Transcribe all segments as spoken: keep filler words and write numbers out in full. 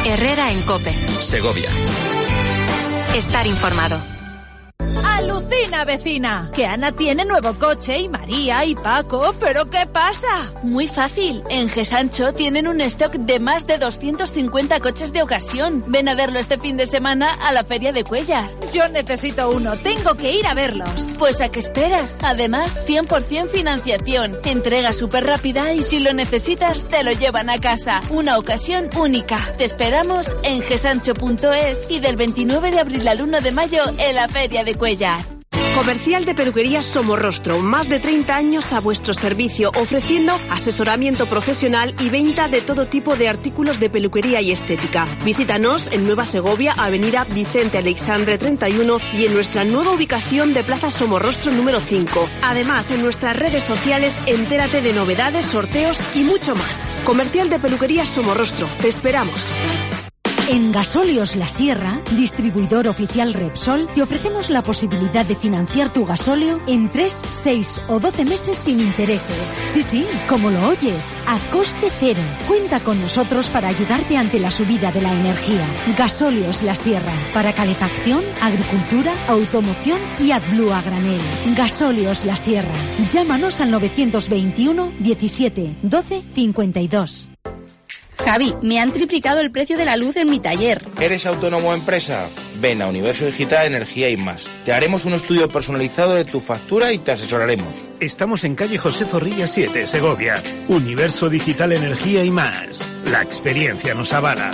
Herrera en COPE. Segovia. Estar informado. ¡Alucina, vecina! Que Ana tiene nuevo coche y María y Paco, ¿pero qué pasa? Muy fácil. En Gesancho tienen un stock de más de doscientos cincuenta coches de ocasión. Ven a verlo este fin de semana a la Feria de Cuéllar. Yo necesito uno, tengo que ir a verlos. Pues ¿a qué esperas? Además, cien por ciento financiación. Entrega súper rápida y si lo necesitas, te lo llevan a casa. Una ocasión única. Te esperamos en gesancho punto es y del veintinueve de abril al uno de mayo en la Feria de Cuéllar. Comercial de Peluquería Somorrostro, más de treinta años a vuestro servicio, ofreciendo asesoramiento profesional y venta de todo tipo de artículos de peluquería y estética. Visítanos en Nueva Segovia, Avenida Vicente Aleixandre treinta y uno y en nuestra nueva ubicación de Plaza Somorrostro número cinco. Además, en nuestras redes sociales, entérate de novedades, sorteos y mucho más. Comercial de Peluquería Somorrostro, te esperamos. En Gasóleos La Sierra, distribuidor oficial Repsol, te ofrecemos la posibilidad de financiar tu gasóleo en tres, seis o doce meses sin intereses. Sí, sí, como lo oyes, a coste cero. Cuenta con nosotros para ayudarte ante la subida de la energía. Gasóleos La Sierra, para calefacción, agricultura, automoción y AdBlue a granel. Gasóleos La Sierra. Llámanos al novecientos veintiuno diecisiete doce cincuenta y dos. Javi, me han triplicado el precio de la luz en mi taller. ¿Eres autónomo o empresa? Ven a Universo Digital Energía y Más. Te haremos un estudio personalizado de tu factura y te asesoraremos. Estamos en calle José Zorrilla siete, Segovia. Universo Digital Energía y Más. La experiencia nos avala.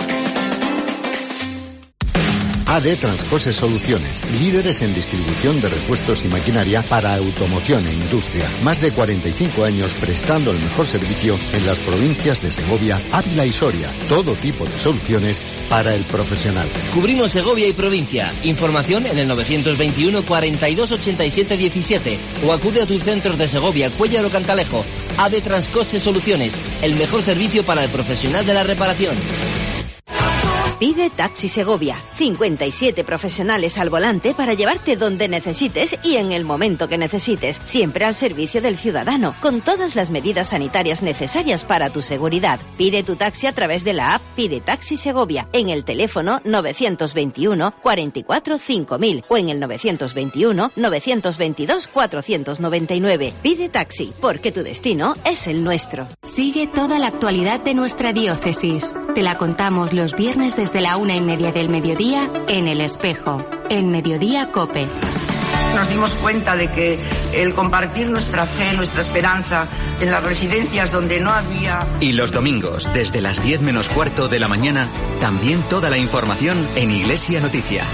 A D Transcose Soluciones, líderes en distribución de repuestos y maquinaria para automoción e industria. Más de cuarenta y cinco años prestando el mejor servicio en las provincias de Segovia, Ávila y Soria. Todo tipo de soluciones para el profesional. Cubrimos Segovia y provincia. Información en el novecientos veintiuno cuarenta y dos ochenta y siete diecisiete o acude a tus centros de Segovia, Cuéllar o Cantalejo. A D Transcose Soluciones, el mejor servicio para el profesional de la reparación. Pide Taxi Segovia. cincuenta y siete profesionales al volante para llevarte donde necesites y en el momento que necesites. Siempre al servicio del ciudadano, con todas las medidas sanitarias necesarias para tu seguridad. Pide tu taxi a través de la app Pide Taxi Segovia, en el teléfono novecientos veintiuno cuarenta y cuatro cinco mil o en el novecientos veintiuno novecientos veintidós cuatrocientos noventa y nueve. Pide Taxi, porque tu destino es el nuestro. Sigue toda la actualidad de nuestra diócesis. Te la contamos los viernes desde la una y media del mediodía en El Espejo, en Mediodía COPE. Nos dimos cuenta de que el compartir nuestra fe, nuestra esperanza en las residencias donde no había... Y los domingos, desde las diez menos cuarto de la mañana, también toda la información en Iglesia Noticia.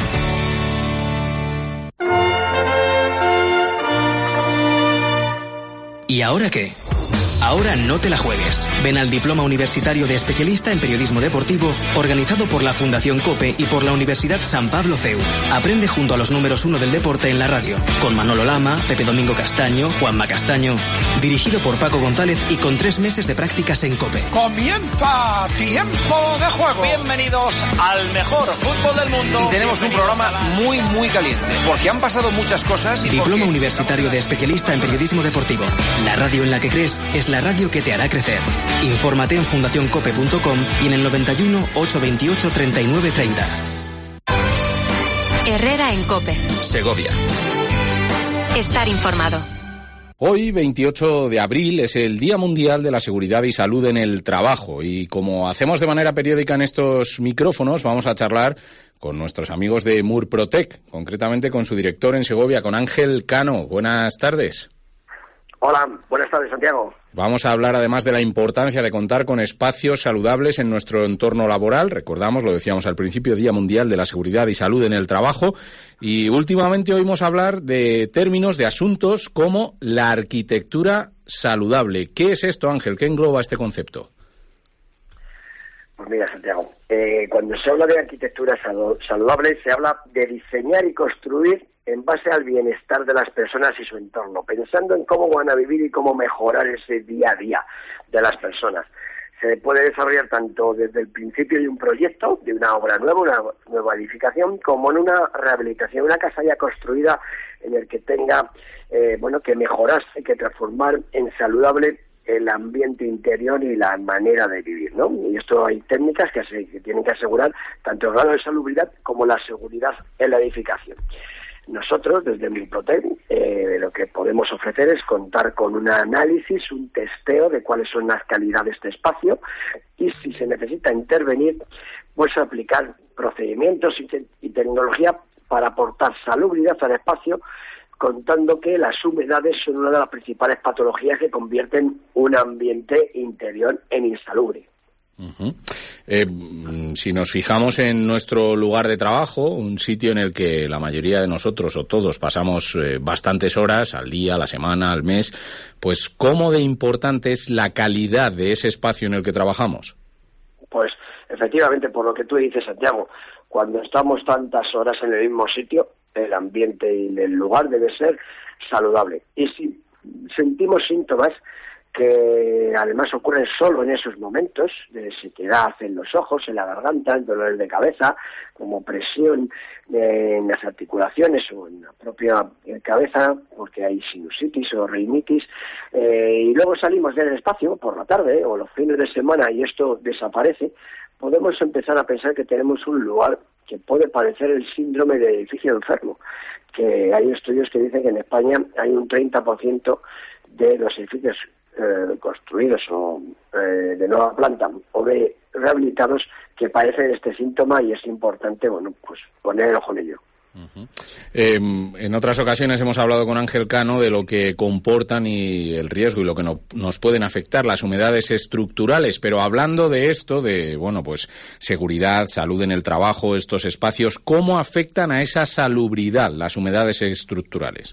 ¿Y ahora qué? Ahora no te la juegues. Ven al Diploma Universitario de Especialista en Periodismo Deportivo, organizado por la Fundación COPE y por la Universidad San Pablo C E U. Aprende junto a los números uno del deporte en la radio, con Manolo Lama, Pepe Domingo Castaño, Juanma Castaño. Dirigido por Paco González y con tres meses de prácticas en COPE. ¡Comienza Tiempo de Juego! Bienvenidos al mejor fútbol del mundo. Y tenemos un programa muy, muy caliente, porque han pasado muchas cosas. Y Diploma porque... Universitario de Especialista en Periodismo Deportivo. La radio en la que crees es la radio que te hará crecer. Infórmate en fundación cope punto com y en el noventa y uno, ochocientos veintiocho, treinta y nueve treinta. Herrera en COPE. Segovia. Estar informado. Hoy, veintiocho de abril, es el Día Mundial de la Seguridad y Salud en el Trabajo y como hacemos de manera periódica en estos micrófonos, vamos a charlar con nuestros amigos de Murprotec, concretamente con su director en Segovia, con Ángel Cano. Buenas tardes. Hola, buenas tardes, Santiago. Vamos a hablar además de la importancia de contar con espacios saludables en nuestro entorno laboral. Recordamos, lo decíamos al principio, Día Mundial de la Seguridad y Salud en el Trabajo. Y últimamente oímos hablar de términos, de asuntos como la arquitectura saludable. ¿Qué es esto, Ángel? ¿Qué engloba este concepto? Pues mira, Santiago, eh, cuando se habla de arquitectura saludable, se habla de diseñar y construir en base al bienestar de las personas y su entorno, pensando en cómo van a vivir y cómo mejorar ese día a día de las personas. Se puede desarrollar tanto desde el principio de un proyecto, de una obra nueva, una nueva edificación, como en una rehabilitación, una casa ya construida en el que tenga, eh, bueno, que mejorarse, que transformar en saludable el ambiente interior y la manera de vivir, ¿no? Y esto hay técnicas que, se, que tienen que asegurar tanto el grado de salubridad como la seguridad en la edificación. Nosotros, desde Murprotec, eh, lo que podemos ofrecer es contar con un análisis, un testeo de cuáles son las calidades de este espacio y si se necesita intervenir, pues aplicar procedimientos y, te- y tecnología para aportar salubridad al espacio, contando que las humedades son una de las principales patologías que convierten un ambiente interior en insalubre. Uh-huh. Eh, si nos fijamos en nuestro lugar de trabajo, un sitio en el que la mayoría de nosotros o todos pasamos eh, bastantes horas al día, a la semana, al mes, pues ¿cómo de importante es la calidad de ese espacio en el que trabajamos? Pues efectivamente, por lo que tú dices, Santiago, cuando estamos tantas horas en el mismo sitio, el ambiente y el lugar debe ser saludable. Y si sentimos síntomas que además ocurren solo en esos momentos, de sequedad en los ojos, en la garganta, dolores de cabeza, como presión en las articulaciones o en la propia cabeza, porque hay sinusitis o rinitis, eh, y luego salimos del espacio por la tarde o los fines de semana y esto desaparece, podemos empezar a pensar que tenemos un lugar que puede parecer el síndrome de edificio enfermo, que hay estudios que dicen que en España hay un treinta por ciento de los edificios eh, construidos o eh, de nueva planta o de rehabilitados que padecen este síntoma y es importante, bueno, pues poner el ojo en ello. Uh-huh. Eh, en otras ocasiones hemos hablado con Ángel Cano de lo que comportan y el riesgo y lo que no, nos pueden afectar las humedades estructurales, pero hablando de esto, de bueno, pues seguridad, salud en el trabajo, estos espacios, ¿cómo afectan a esa salubridad las humedades estructurales?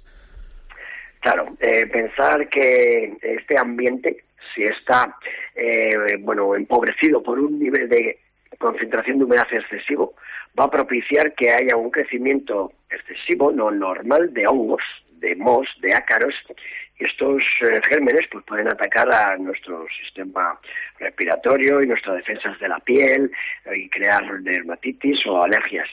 Claro, eh, pensar que este ambiente, si está eh, bueno empobrecido por un nivel de concentración de humedad excesivo, va a propiciar que haya un crecimiento excesivo, no normal, de hongos, de mohos, de ácaros. Y estos eh, gérmenes pues pueden atacar a nuestro sistema respiratorio y nuestras defensas de la piel eh, y crear dermatitis o alergias.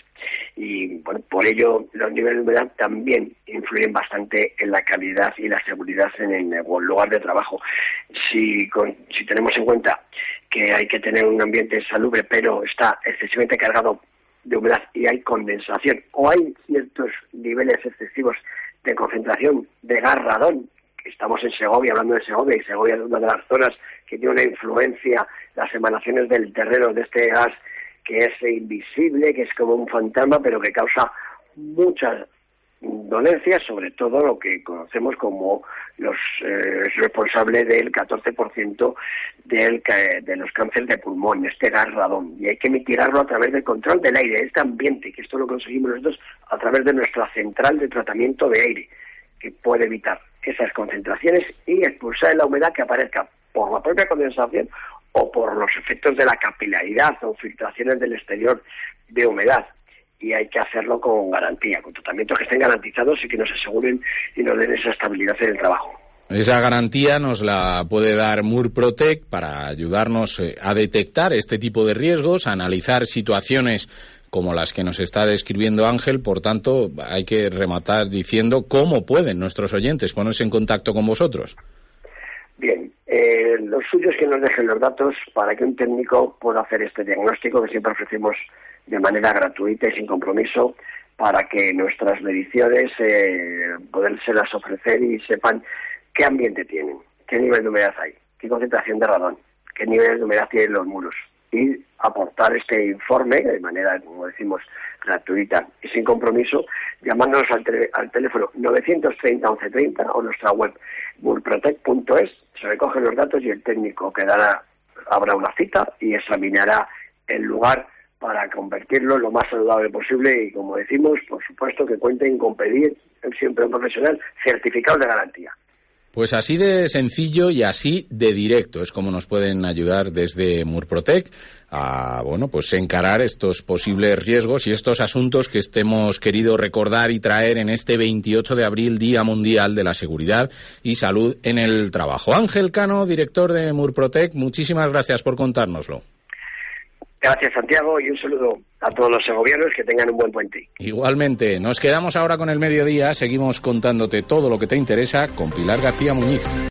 Y bueno, por ello los niveles de humedad también influyen bastante en la calidad y la seguridad en el lugar de trabajo. Si, con, si tenemos en cuenta que hay que tener un ambiente salubre, pero está excesivamente cargado de humedad y hay condensación o hay ciertos niveles excesivos de concentración de gas radón, que estamos en Segovia, hablando de Segovia, y Segovia es una de las zonas que tiene una influencia, las emanaciones del terreno de este gas que es invisible, que es como un fantasma, pero que causa muchas dolencias, sobre todo lo que conocemos como los eh, responsables del catorce por ciento del, de los cánceres de pulmón, este gas radón, y hay que mitigarlo a través del control del aire, este ambiente, que esto lo conseguimos nosotros a través de nuestra central de tratamiento de aire, que puede evitar esas concentraciones y expulsar la humedad que aparezca por la propia condensación o por los efectos de la capilaridad o filtraciones del exterior de humedad. Y hay que hacerlo con garantía, con tratamientos que estén garantizados y que nos aseguren y nos den esa estabilidad en el trabajo. Esa garantía nos la puede dar Murprotec para ayudarnos a detectar este tipo de riesgos, a analizar situaciones como las que nos está describiendo Ángel. Por tanto, hay que rematar diciendo cómo pueden nuestros oyentes ponerse en contacto con vosotros. Bien, eh, lo suyo es que nos dejen los datos para que un técnico pueda hacer este diagnóstico que siempre ofrecemos de manera gratuita y sin compromiso para que nuestras mediciones eh, podérselas ofrecer y sepan qué ambiente tienen, qué nivel de humedad hay, qué concentración de radón, qué nivel de humedad tienen los muros y aportar este informe de manera, como decimos, gratuita y sin compromiso, llamándonos al, tele, al teléfono novecientos treinta, once treinta o nuestra web murprotec punto es. Se recogen los datos y el técnico quedará, habrá una cita y examinará el lugar para convertirlo lo más saludable posible y, como decimos, por supuesto que cuenten con pedir siempre un profesional certificado de garantía. Pues así de sencillo y así de directo es como nos pueden ayudar desde Murprotec a, bueno, pues encarar estos posibles riesgos y estos asuntos que hemos querido recordar y traer en este veintiocho de abril, Día Mundial de la Seguridad y Salud en el Trabajo. Ángel Cano, director de Murprotec, muchísimas gracias por contárnoslo. Gracias, Santiago, y un saludo a todos los segovianos, que tengan un buen puente. Igualmente, nos quedamos ahora con el mediodía, seguimos contándote todo lo que te interesa con Pilar García Muñiz.